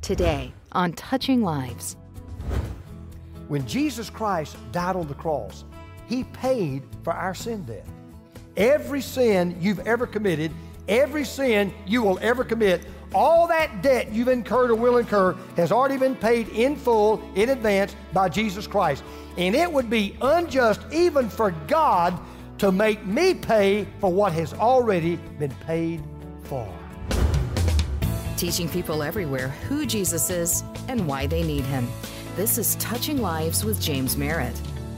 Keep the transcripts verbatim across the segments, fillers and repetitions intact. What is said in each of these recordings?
today on Touching Lives. When Jesus Christ died on the cross, He paid for our sin debt. Every sin you've ever committed, every sin you will ever commit, all that debt you've incurred or will incur has already been paid in full, in advance, by Jesus Christ. And it would be unjust even for God to make me pay for what has already been paid for. Teaching people everywhere who Jesus is and why they need Him. This is Touching Lives with James Merritt.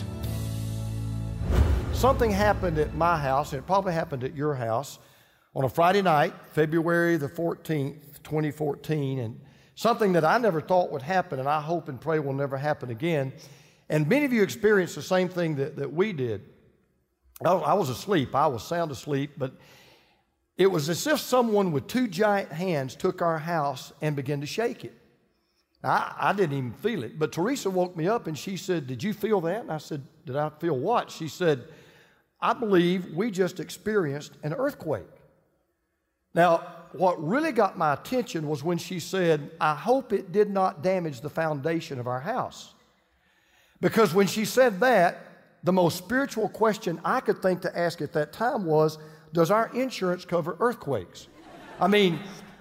Something happened at my house, and it probably happened at your house, on a Friday night, February the fourteenth, twenty fourteen, and something that I never thought would happen, and I hope and pray will never happen again. And many of you experienced the same thing that, that we did. I, I was asleep. I was sound asleep, but it was as if someone with two giant hands took our house and began to shake it. I, I didn't even feel it, but Teresa woke me up and she said, "Did you feel that?" And I said, "Did I feel what?" She said, "I believe we just experienced an earthquake." Now, what really got my attention was when she said, "I hope it did not damage the foundation of our house." Because when she said that, the most spiritual question I could think to ask at that time was, does our insurance cover earthquakes? I mean,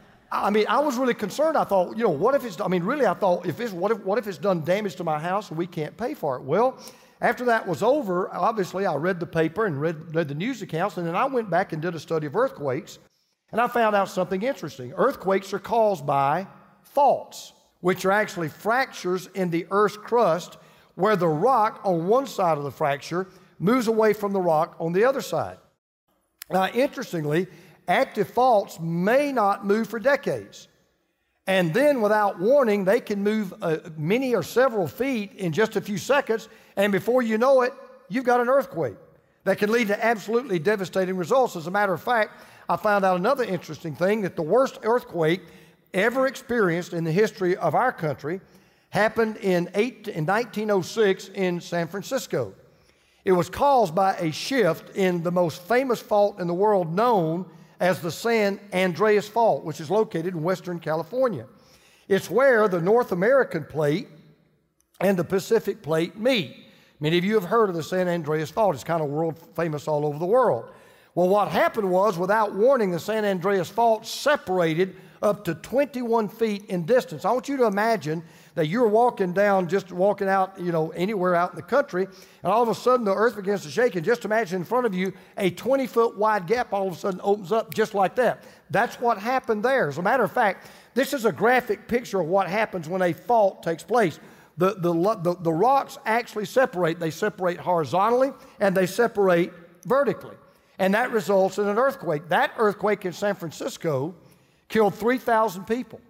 I mean, I was really concerned. I thought, you know, what if it's, I mean, really, I thought, if it's, what if, what if it's done damage to my house and we can't pay for it? Well, after that was over, obviously, I read the paper and read, read the news accounts, and then I went back and did a study of earthquakes, and I found out something interesting. Earthquakes are caused by faults, which are actually fractures in the Earth's crust, where the rock on one side of the fracture moves away from the rock on the other side. Now, interestingly, active faults may not move for decades. And then, without warning, they can move uh, many or several feet in just a few seconds, and before you know it, you've got an earthquake that can lead to absolutely devastating results. As a matter of fact, I found out another interesting thing, that the worst earthquake ever experienced in the history of our country happened in, eight, in nineteen oh six in San Francisco. It was caused by a shift in the most famous fault in the world, known as the San Andreas Fault, which is located in Western California. It's where the North American plate and the Pacific plate meet. Many of you have heard of the San Andreas Fault. It's kind of world famous all over the world. Well, what happened was, without warning, the San Andreas Fault separated up to twenty-one feet in distance. I want you to imagine that you're walking down, just walking out, you know, anywhere out in the country, and all of a sudden the earth begins to shake, and just imagine in front of you a twenty-foot wide gap all of a sudden opens up just like that. That's what happened there. As a matter of fact, this is a graphic picture of what happens when a fault takes place. The, the, the, the rocks actually separate. They separate horizontally, and they separate vertically. And that results in an earthquake. That earthquake in San Francisco killed three thousand people.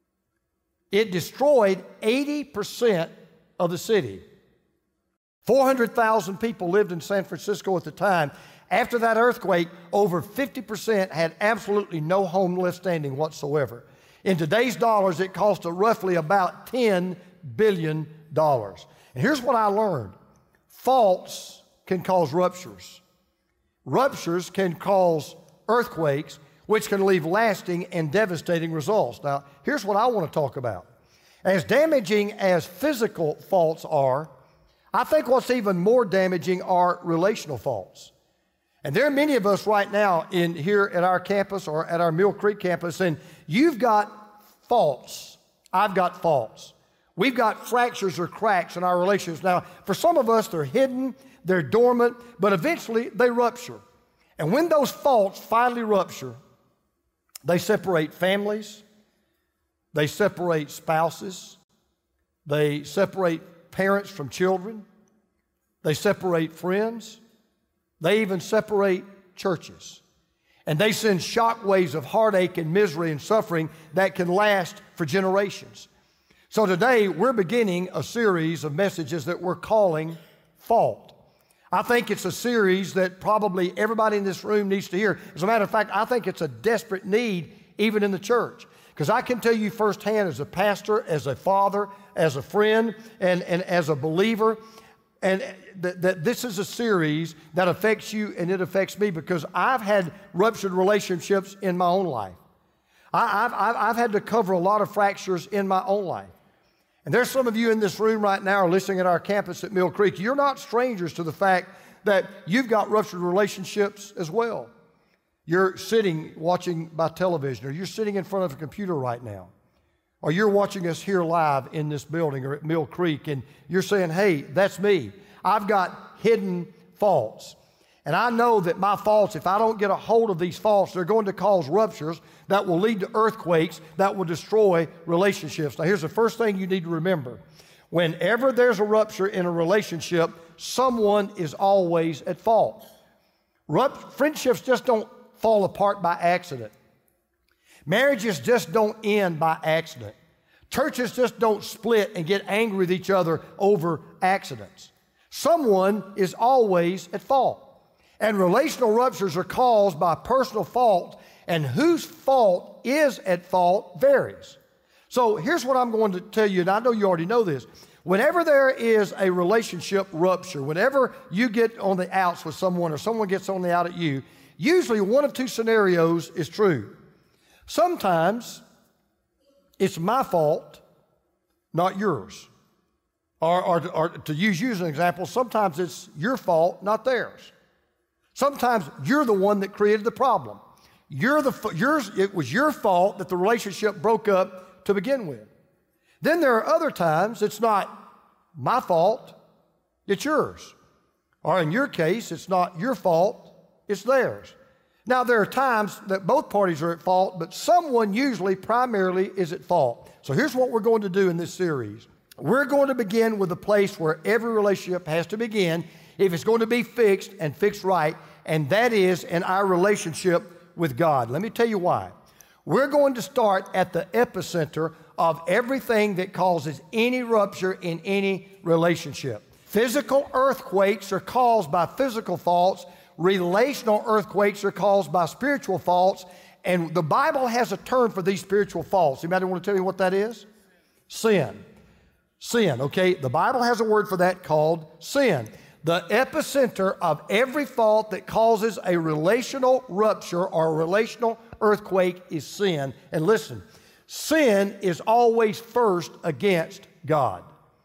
It destroyed eighty percent of the city. four hundred thousand people lived in San Francisco at the time. After that earthquake, over fifty percent had absolutely no home left standing whatsoever. In today's dollars, it cost roughly about ten billion dollars. And here's what I learned. Faults can cause ruptures. Ruptures can cause earthquakes, which can leave lasting and devastating results. Now, here's what I want to talk about. As damaging as physical faults are, I think what's even more damaging are relational faults. And there are many of us right now in here at our campus or at our Mill Creek campus, and you've got faults. I've got faults. We've got fractures or cracks in our relationships. Now, for some of us, they're hidden, they're dormant, but eventually they rupture. And when those faults finally rupture, they separate families, they separate spouses, they separate parents from children, they separate friends, they even separate churches. And they send shock waves of heartache and misery and suffering that can last for generations. So today, we're beginning a series of messages that we're calling Fault. I think it's a series that probably everybody in this room needs to hear. As a matter of fact, I think it's a desperate need even in the church. Because I can tell you firsthand as a pastor, as a father, as a friend, and, and as a believer, and that, that this is a series that affects you and it affects me, because I've had ruptured relationships in my own life. I, I've, I've, I've had to cover a lot of fractures in my own life. And there's some of you in this room right now or listening at our campus at Mill Creek. You're not strangers to the fact that you've got ruptured relationships as well. You're sitting watching by television, or you're sitting in front of a computer right now, or you're watching us here live in this building or at Mill Creek, and you're saying, hey, that's me. I've got hidden faults. And I know that my faults, if I don't get a hold of these faults, they're going to cause ruptures that will lead to earthquakes that will destroy relationships. Now, here's the first thing you need to remember. Whenever there's a rupture in a relationship, someone is always at fault. Rupt- friendships just don't fall apart by accident. Marriages just don't end by accident. Churches just don't split and get angry with each other over accidents. Someone is always at fault. And relational ruptures are caused by personal fault, and whose fault is at fault varies. So here's what I'm going to tell you, and I know you already know this. Whenever there is a relationship rupture, whenever you get on the outs with someone or someone gets on the out at you, usually one of two scenarios is true. Sometimes it's my fault, not yours. Or, or, or to use you as an example, sometimes it's your fault, not theirs. Sometimes you're the one that created the problem. You're the, yours, it was your fault that the relationship broke up to begin with. Then there are other times it's not my fault, it's yours. Or in your case, it's not your fault, it's theirs. Now, there are times that both parties are at fault, but someone usually primarily is at fault. So here's what we're going to do in this series. We're going to begin with the place where every relationship has to begin if it's going to be fixed and fixed right, and that is in our relationship with God. Let me tell you why. We're going to start at the epicenter of everything that causes any rupture in any relationship. Physical earthquakes are caused by physical faults. Relational earthquakes are caused by spiritual faults. And the Bible has a term for these spiritual faults. Anybody want to tell me what that is? Sin. Sin, okay? The Bible has a word for that called sin. The epicenter of every fault that causes a relational rupture or a relational earthquake is sin. And listen, sin is always first against God.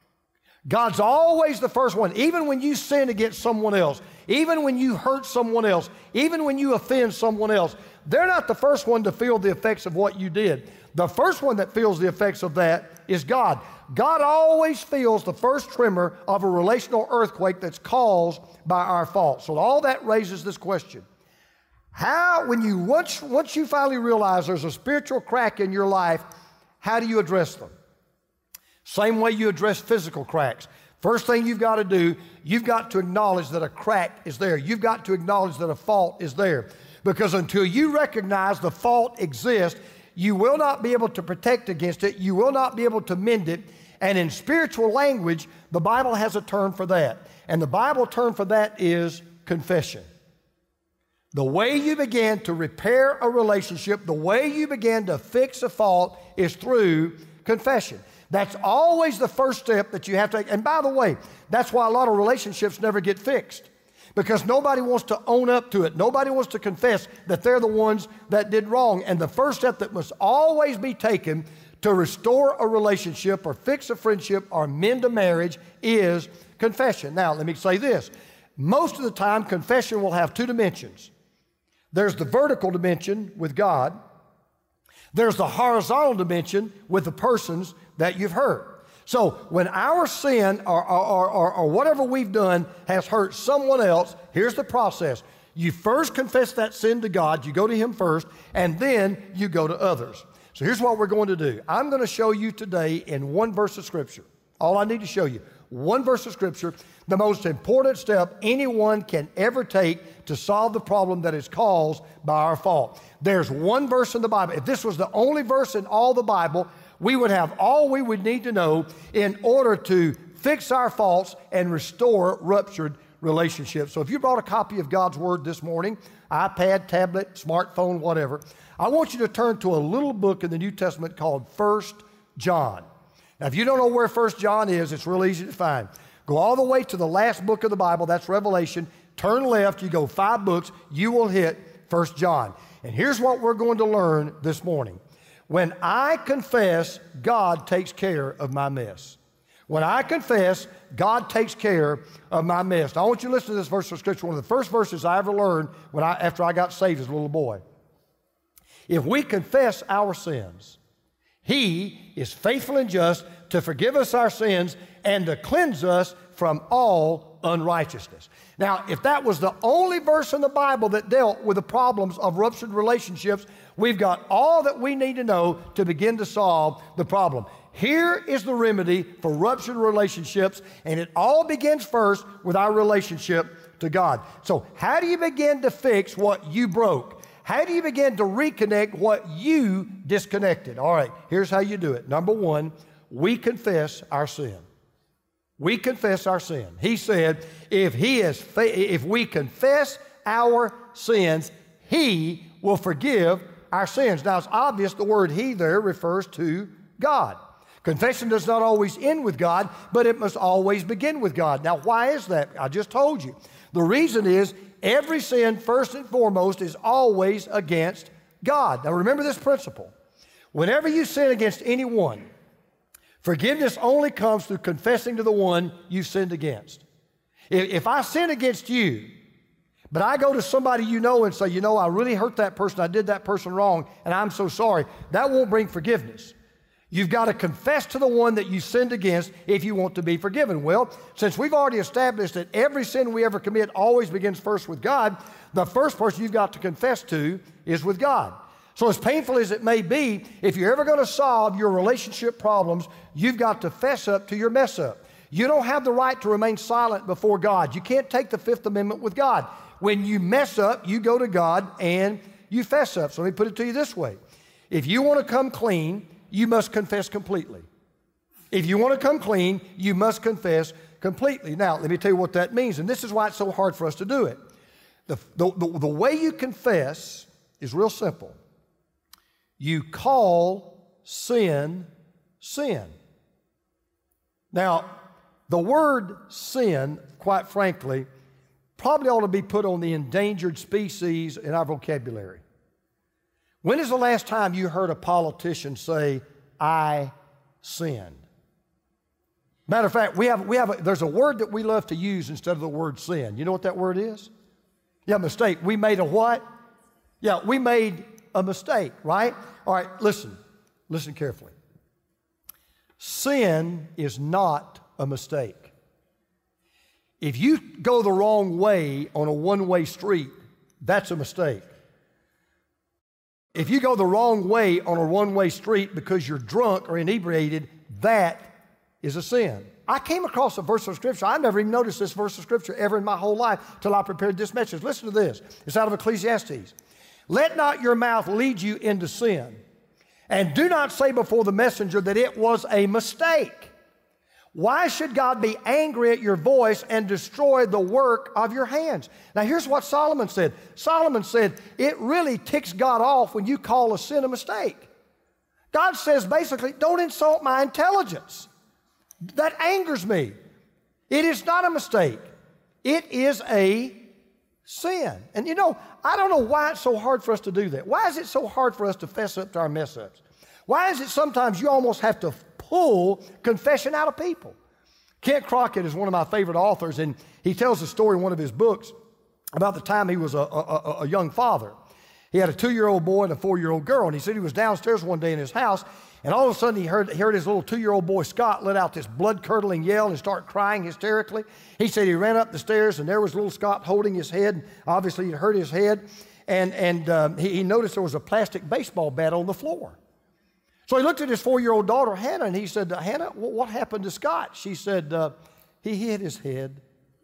God's always the first one. Even when you sin against someone else, even when you hurt someone else, even when you offend someone else, they're not the first one to feel the effects of what you did. The first one that feels the effects of that is God. God always feels the first tremor of a relational earthquake that's caused by our fault. So all that raises this question. How, when you, once, once you finally realize there's a spiritual crack in your life, how do you address them? Same way you address physical cracks. First thing you've got to do, you've got to acknowledge that a crack is there. You've got to acknowledge that a fault is there. Because until you recognize the fault exists, you will not be able to protect against it. You will not be able to mend it. And in spiritual language, the Bible has a term for that. And the Bible term for that is confession. The way you begin to repair a relationship, the way you begin to fix a fault is through confession. That's always the first step that you have to take. And by the way, that's why a lot of relationships never get fixed. Because nobody wants to own up to it. Nobody wants to confess that they're the ones that did wrong. And the first step that must always be taken to restore a relationship or fix a friendship or mend a marriage is confession. Now, let me say this. Most of the time, confession will have two dimensions. There's the vertical dimension with God. There's the horizontal dimension with the persons that you've hurt. So when our sin or, or, or, or whatever we've done has hurt someone else, here's the process. You first confess that sin to God, you go to Him first, and then you go to others. So here's what we're going to do. I'm going to show you today in one verse of Scripture. All I need to show you, one verse of Scripture, the most important step anyone can ever take to solve the problem that is caused by our fault. There's one verse in the Bible. If this was the only verse in all the Bible, we would have all we would need to know in order to fix our faults and restore ruptured relationships. So if you brought a copy of God's Word this morning, iPad, tablet, smartphone, whatever, I want you to turn to a little book in the New Testament called First John. Now, if you don't know where First John is, it's real easy to find. Go all the way to the last book of the Bible, that's Revelation. Turn left, you go five books, you will hit First John. And here's what we're going to learn this morning. When I confess, God takes care of my mess. When I confess, God takes care of my mess. Now, I want you to listen to this verse of Scripture, one of the first verses I ever learned when I, after I got saved as a little boy. If we confess our sins, He is faithful and just to forgive us our sins and to cleanse us from all unrighteousness. Now, if that was the only verse in the Bible that dealt with the problems of ruptured relationships, we've got all that we need to know to begin to solve the problem. Here is the remedy for ruptured relationships, and it all begins first with our relationship to God. So how do you begin to fix what you broke? How do you begin to reconnect what you disconnected? All right, here's how you do it. Number one, we confess our sin. We confess our sin. He said, if he is fa- if we confess our sins, He will forgive our sins. Now, it's obvious the word He there refers to God. Confession does not always end with God, but it must always begin with God. Now, why is that? I just told you. The reason is every sin, first and foremost, is always against God. Now, remember this principle. Whenever you sin against anyone, forgiveness only comes through confessing to the one you've sinned against. If, if I sin against you, but I go to somebody you know and say, you know, I really hurt that person, I did that person wrong, and I'm so sorry, that won't bring forgiveness. You've got to confess to the one that you sinned against if you want to be forgiven. Well, since we've already established that every sin we ever commit always begins first with God, the first person you've got to confess to is with God. So as painful as it may be, if you're ever going to solve your relationship problems, you've got to fess up to your mess up. You don't have the right to remain silent before God. You can't take the Fifth Amendment with God. When you mess up, you go to God and you fess up. So let me put it to you this way. If you want to come clean, you must confess completely. If you want to come clean, you must confess completely. Now, let me tell you what that means, and this is why it's so hard for us to do it. The, the, the, the way you confess is real simple. You call sin, sin. Now, the word sin, quite frankly, probably ought to be put on the endangered species in our vocabulary. When is the last time you heard a politician say, I sinned? Matter of fact, we have, we have a, there's a word that we love to use instead of the word sin. You know what that word is? Yeah, mistake. We made a what? Yeah, we made a mistake, right? All right, listen. Listen carefully. Sin is not a mistake. If you go the wrong way on a one-way street, that's a mistake. If you go the wrong way on a one-way street because you're drunk or inebriated, that is a sin. I came across a verse of Scripture. I never even noticed this verse of Scripture ever in my whole life till I prepared this message. Listen to this. It's out of Ecclesiastes. Let not your mouth lead you into sin, and do not say before the messenger that it was a mistake. Why should God be angry at your voice and destroy the work of your hands? Now, here's what Solomon said. Solomon said, it really ticks God off when you call a sin a mistake. God says, basically, don't insult my intelligence. That angers me. It is not a mistake. It is a sin. And you know, I don't know why it's so hard for us to do that. Why is it so hard for us to fess up to our mess-ups? Why is it sometimes you almost have to pull confession out of people? Kent Crockett is one of my favorite authors, and he tells a story in one of his books about the time he was a, a, a young father. He had a two-year-old boy and a four-year-old girl, and he said he was downstairs one day in his house, and all of a sudden he heard, he heard his little two-year-old boy, Scott, let out this blood-curdling yell and start crying hysterically. He said he ran up the stairs, and there was little Scott holding his head. Obviously, he'd hurt his head, and, and um, he, he noticed there was a plastic baseball bat on the floor. So he looked at his four-year-old daughter, Hannah, and he said, Hannah, what happened to Scott? She said, uh, he hit his head.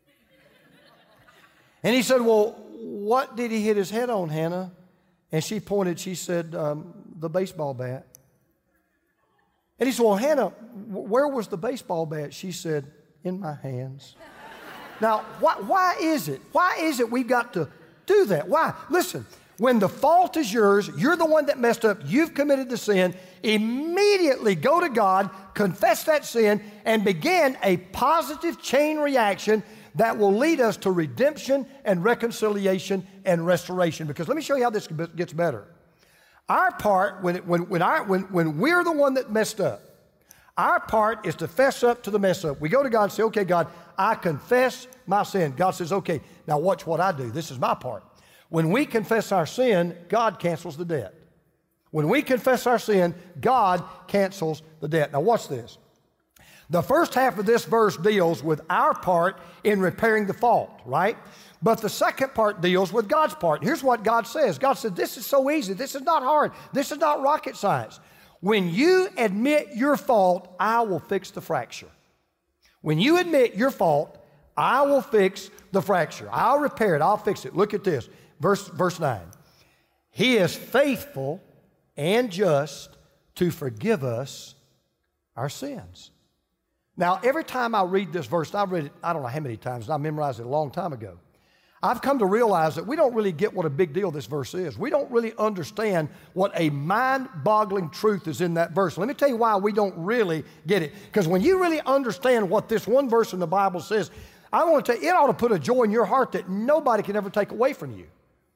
And he said, well, what did he hit his head on, Hannah? And she pointed, she said, um, the baseball bat. And he said, well, Hannah, where was the baseball bat? She said, in my hands. Now, why, why is it? Why is it we've got to do that? Why? Listen. When the fault is yours, you're the one that messed up, you've committed the sin, immediately go to God, confess that sin, and begin a positive chain reaction that will lead us to redemption and reconciliation and restoration. Because let me show you how this gets better. Our part, when, it, when, when, our, when, when we're the one that messed up, our part is to fess up to the mess up. We go to God and say, okay, God, I confess my sin. God says, okay, now watch what I do. This is my part. When we confess our sin, God cancels the debt. When we confess our sin, God cancels the debt. Now watch this. The first half of this verse deals with our part in repairing the fault, right? But the second part deals with God's part. Here's what God says. God said, this is so easy. This is not hard. This is not rocket science. When you admit your fault, I will fix the fracture. When you admit your fault, I will fix the fracture. I'll repair it. I'll fix it. Look at this. Verse, verse nine. He is faithful and just to forgive us our sins. Now, every time I read this verse, I've read it, I don't know how many times, and I memorized it a long time ago. I've come to realize that we don't really get what a big deal this verse is. We don't really understand what a mind-boggling truth is in that verse. Let me tell you why we don't really get it. Because when you really understand what this one verse in the Bible says, I want to tell you, it ought to put a joy in your heart that nobody can ever take away from you.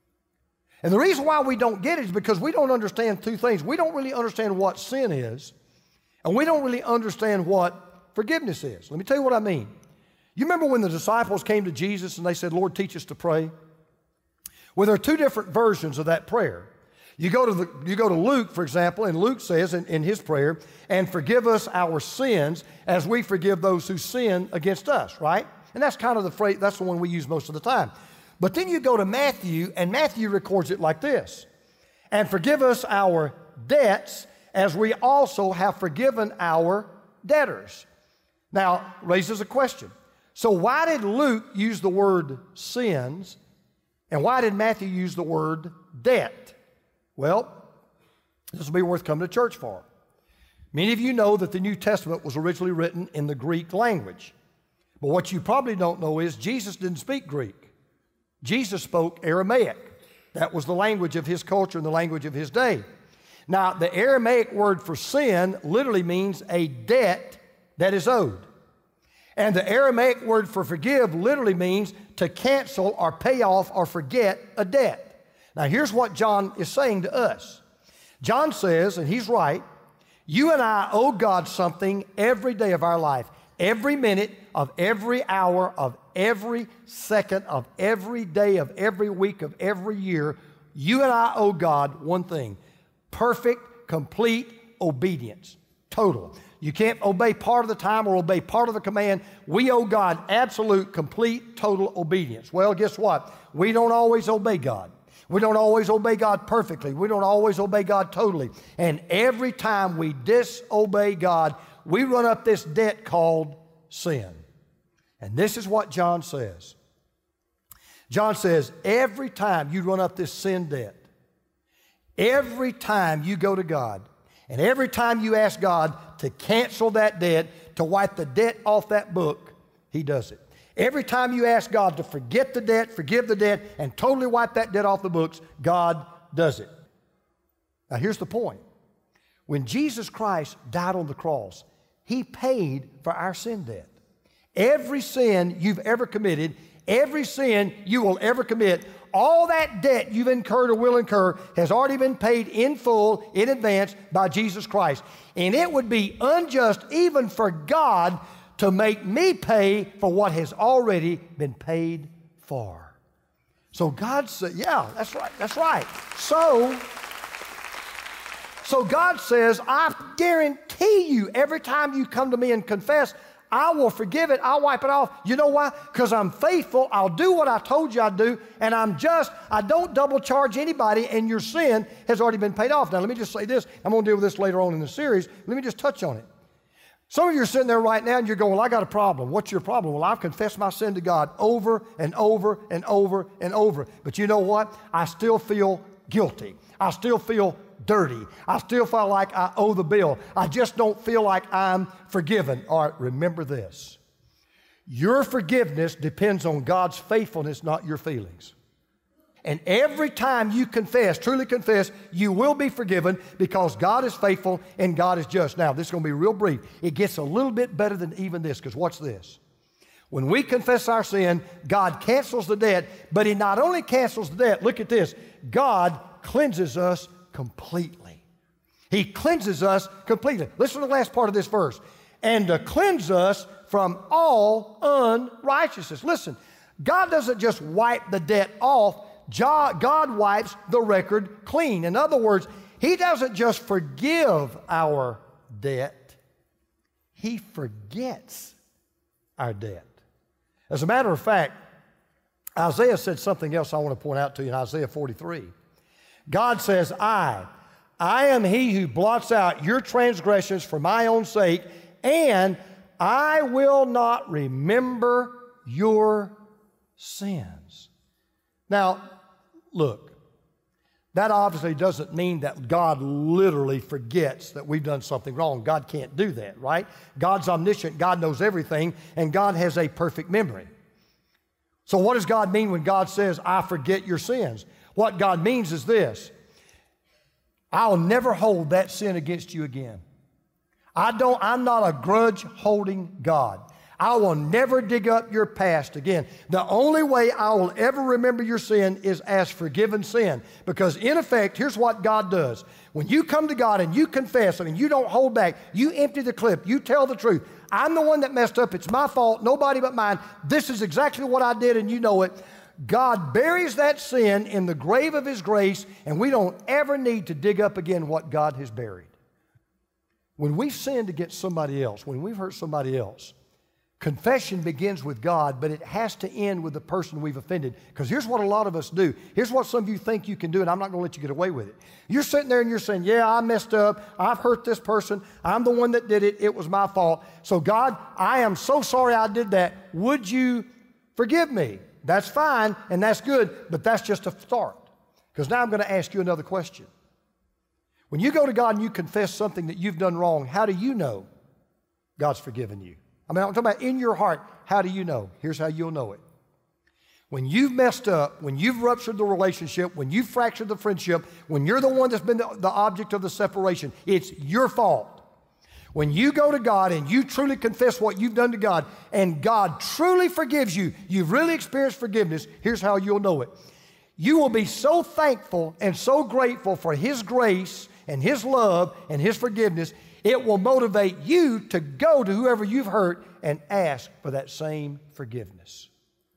And the reason why we don't get it is because we don't understand two things. We don't really understand what sin is, and we don't really understand what forgiveness is. Let me tell you what I mean. You remember when the disciples came to Jesus and they said, Lord, teach us to pray? Well, there are two different versions of that prayer. You go to, the, you go to Luke, for example, and Luke says in, in his prayer, and forgive us our sins as we forgive those who sin against us, right? And that's kind of the phrase, that's the one we use most of the time. But then you go to Matthew, and Matthew records it like this. And forgive us our debts as we also have forgiven our debtors. Now, raises a question. So why did Luke use the word sins, and why did Matthew use the word debt? Well, this will be worth coming to church for. Many of you know that the New Testament was originally written in the Greek language. But what you probably don't know is Jesus didn't speak Greek. Jesus spoke Aramaic. That was the language of his culture and the language of his day. Now, the Aramaic word for sin literally means a debt that is owed. And the Aramaic word for forgive literally means to cancel or pay off or forget a debt. Now, here's what John is saying to us. John says, and he's right, you and I owe God something every day of our life. Every minute of every hour of every second of every day of every week of every year, you and I owe God one thing: perfect, complete obedience. Total. You can't obey part of the time or obey part of the command. We owe God absolute, complete, total obedience. Well, guess what? We don't always obey God. We don't always obey God perfectly. We don't always obey God totally. And every time we disobey God, we run up this debt called sin. And this is what John says. John says, every time you run up this sin debt, every time you go to God, and every time you ask God to cancel that debt, to wipe the debt off that book, He does it. Every time you ask God to forget the debt, forgive the debt, and totally wipe that debt off the books, God does it. Now here's the point. When Jesus Christ died on the cross, He paid for our sin debt. Every sin you've ever committed, every sin you will ever commit, all that debt you've incurred or will incur has already been paid in full, in advance, by Jesus Christ. And it would be unjust even for God to make me pay for what has already been paid for. So God said, yeah, that's right, that's right. So, so God says, I guarantee you every time you come to me and confess, I will forgive it. I'll wipe it off. You know why? Because I'm faithful. I'll do what I told you I'd do, and I'm just. I don't double charge anybody, and your sin has already been paid off. Now, let me just say this. I'm going to deal with this later on in the series. Let me just touch on it. Some of you are sitting there right now, and you're going, well, I got a problem. What's your problem? Well, I've confessed my sin to God over and over and over and over. But you know what? I still feel guilty. I still feel dirty. I still feel like I owe the bill. I just don't feel like I'm forgiven. All right, remember this. Your forgiveness depends on God's faithfulness, not your feelings. And every time you confess, truly confess, you will be forgiven because God is faithful and God is just. Now, this is going to be real brief. It gets a little bit better than even this, because watch this. When we confess our sin, God cancels the debt, but He not only cancels the debt, look at this, God cleanses us completely. He cleanses us completely. Listen to the last part of this verse. And to cleanse us from all unrighteousness. Listen, God doesn't just wipe the debt off. God wipes the record clean. In other words, He doesn't just forgive our debt. He forgets our debt. As a matter of fact, Isaiah said something else I want to point out to you in Isaiah forty-three. God says, I, I am He who blots out your transgressions for my own sake, and I will not remember your sins. Now, look, that obviously doesn't mean that God literally forgets that we've done something wrong. God can't do that, right? God's omniscient. God knows everything, and God has a perfect memory. So what does God mean when God says, I forget your sins? What God means is this: I'll never hold that sin against you again. I don't, I'm not a grudge-holding God. I will never dig up your past again. The only way I will ever remember your sin is as forgiven sin. Because in effect, here's what God does. When you come to God and you confess, I mean, you don't hold back. You empty the clip. You tell the truth. I'm the one that messed up. It's my fault. Nobody but mine. This is exactly what I did, and you know it. God buries that sin in the grave of His grace, and we don't ever need to dig up again what God has buried. When we've sinned against somebody else, when we've hurt somebody else, confession begins with God, but it has to end with the person we've offended. Because here's what a lot of us do. Here's what some of you think you can do, and I'm not going to let you get away with it. You're sitting there and you're saying, yeah, I messed up. I've hurt this person. I'm the one that did it. It was my fault. So God, I am so sorry I did that. Would you forgive me? That's fine, and that's good, but that's just a start. Because now I'm going to ask you another question. When you go to God and you confess something that you've done wrong, how do you know God's forgiven you? I mean, I'm talking about in your heart, how do you know? Here's how you'll know it. When you've messed up, when you've ruptured the relationship, when you've fractured the friendship, when you're the one that's been the, the object of the separation, it's your fault. When you go to God and you truly confess what you've done to God, and God truly forgives you, you've really experienced forgiveness, here's how you'll know it. You will be so thankful and so grateful for His grace and His love and His forgiveness, it will motivate you to go to whoever you've hurt and ask for that same forgiveness.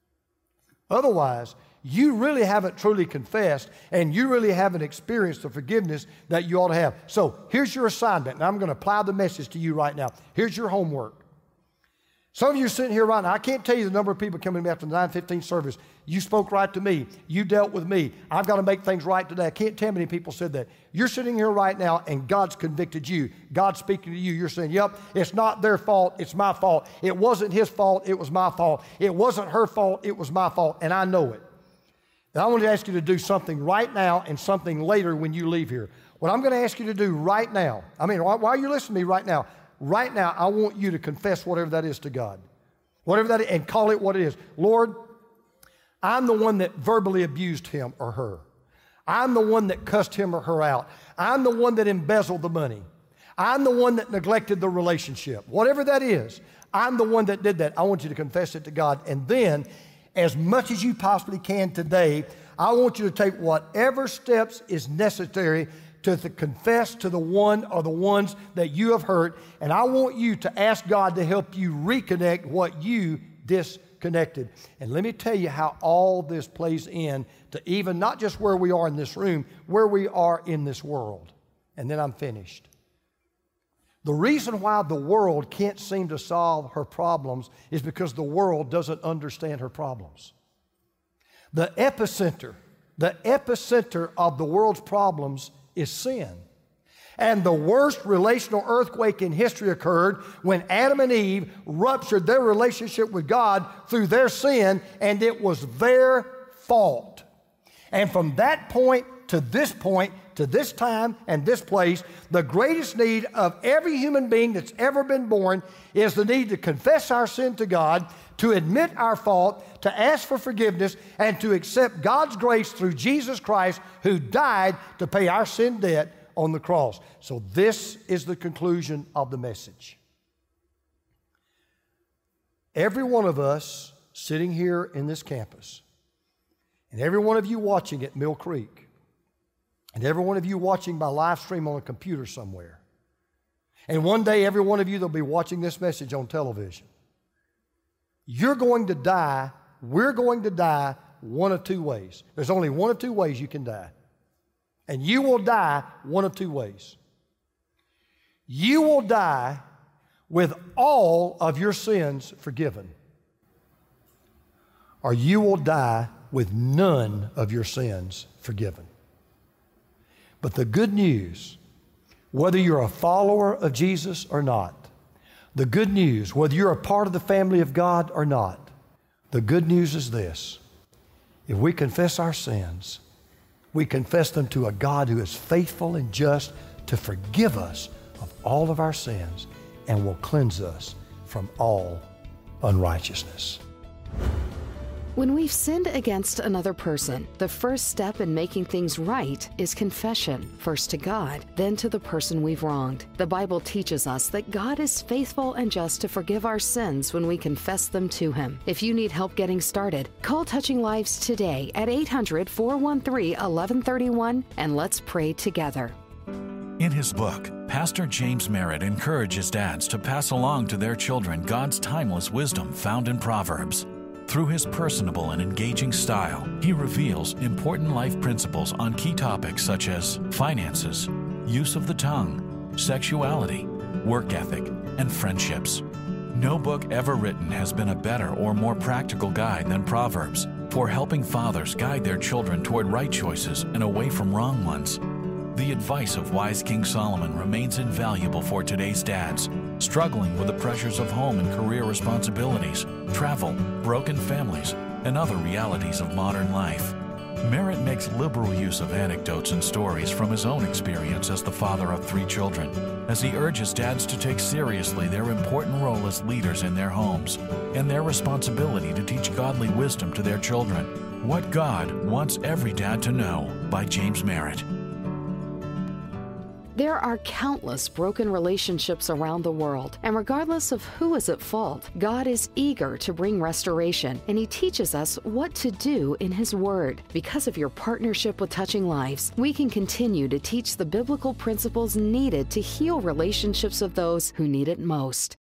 Otherwise, you really haven't truly confessed, and you really haven't experienced the forgiveness that you ought to have. So here's your assignment, and I'm going to apply the message to you right now. Here's your homework. Some of you are sitting here right now. I can't tell you the number of people coming to me after the nine fifteen service. You spoke right to me. You dealt with me. I've got to make things right today. I can't tell how many people said that. You're sitting here right now, and God's convicted you. God's speaking to you. You're saying, yep, it's not their fault. It's my fault. It wasn't his fault. It was my fault. It wasn't her fault. It was my fault, and I know it. And I want to ask you to do something right now and something later when you leave here. What I'm going to ask you to do right now, I mean, while you're listening to me right now, right now, I want you to confess whatever that is to God. Whatever that is, and call it what it is. Lord, I'm the one that verbally abused him or her. I'm the one that cussed him or her out. I'm the one that embezzled the money. I'm the one that neglected the relationship. Whatever that is, I'm the one that did that. I want you to confess it to God. And then, as much as you possibly can today, I want you to take whatever steps is necessary to the confess to the one or the ones that you have hurt. And I want you to ask God to help you reconnect what you disconnected. And let me tell you how all this plays in to even not just where we are in this room, where we are in this world. And then I'm finished. The reason why the world can't seem to solve her problems is because the world doesn't understand her problems. The epicenter, the epicenter of the world's problems is sin. And the worst relational earthquake in history occurred when Adam and Eve ruptured their relationship with God through their sin, and it was their fault. And from that point to this point, to this time and this place, the greatest need of every human being that's ever been born is the need to confess our sin to God, to admit our fault, to ask for forgiveness, and to accept God's grace through Jesus Christ, who died to pay our sin debt on the cross. So this is the conclusion of the message. Every one of us sitting here in this campus, and every one of you watching at Mill Creek, And every one of you watching my live stream on a computer somewhere. And one day, every one of you that'll be watching this message on television. You're going to die, we're going to die one of two ways. There's only one of two ways you can die. And you will die one of two ways. You will die with all of your sins forgiven. Or you will die with none of your sins forgiven. But the good news, whether you're a follower of Jesus or not, the good news, whether you're a part of the family of God or not, the good news is this. If we confess our sins, we confess them to a God who is faithful and just to forgive us of all of our sins and will cleanse us from all unrighteousness. When we've sinned against another person, the first step in making things right is confession, first to God, then to the person we've wronged. The Bible teaches us that God is faithful and just to forgive our sins when we confess them to Him. If you need help getting started, call Touching Lives today at eight hundred, four one three, one one three one and let's pray together. In his book, Pastor James Merritt encourages dads to pass along to their children God's timeless wisdom found in Proverbs. Through his personable and engaging style, he reveals important life principles on key topics such as finances, use of the tongue, sexuality, work ethic, and friendships. No book ever written has been a better or more practical guide than Proverbs for helping fathers guide their children toward right choices and away from wrong ones. The advice of wise King Solomon remains invaluable for today's dads, struggling with the pressures of home and career responsibilities, travel, broken families, and other realities of modern life. Merritt makes liberal use of anecdotes and stories from his own experience as the father of three children, as he urges dads to take seriously their important role as leaders in their homes and their responsibility to teach godly wisdom to their children. What God Wants Every Dad to Know by James Merritt. There are countless broken relationships around the world, and regardless of who is at fault, God is eager to bring restoration, and He teaches us what to do in His Word. Because of your partnership with Touching Lives, we can continue to teach the biblical principles needed to heal relationships of those who need it most.